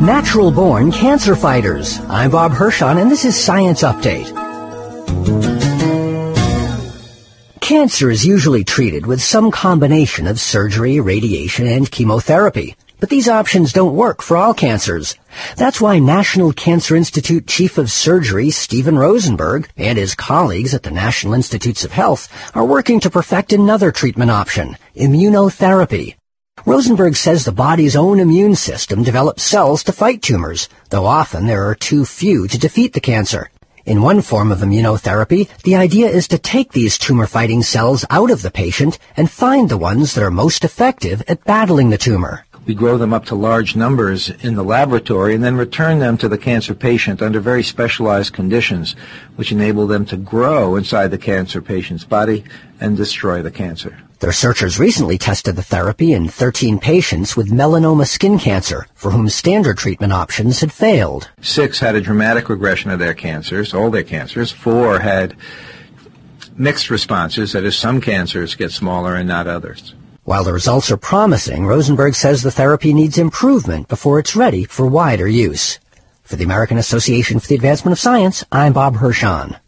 Natural-born cancer fighters. I'm Bob Hirschon, and this is Science Update. Cancer is usually treated with some combination of surgery, radiation, and chemotherapy. But these options don't work for all cancers. That's why National Cancer Institute Chief of Surgery Steven Rosenberg and his colleagues at the National Institutes of Health are working to perfect another treatment option, immunotherapy. Rosenberg says the body's own immune system develops cells to fight tumors, though often there are too few to defeat the cancer. In one form of immunotherapy, the idea is to take these tumor-fighting cells out of the patient and find the ones that are most effective at battling the tumor. We grow them up to large numbers in the laboratory and then return them to the cancer patient under very specialized conditions, which enable them to grow inside the cancer patient's body and destroy the cancer. The researchers recently tested the therapy in 13 patients with melanoma skin cancer, for whom standard treatment options had failed. 6 had a dramatic regression of their cancers, all their cancers. 4 had mixed responses, that is, some cancers get smaller and not others. While the results are promising, Rosenberg says the therapy needs improvement before it's ready for wider use. For the American Association for the Advancement of Science, I'm Bob Hirschon.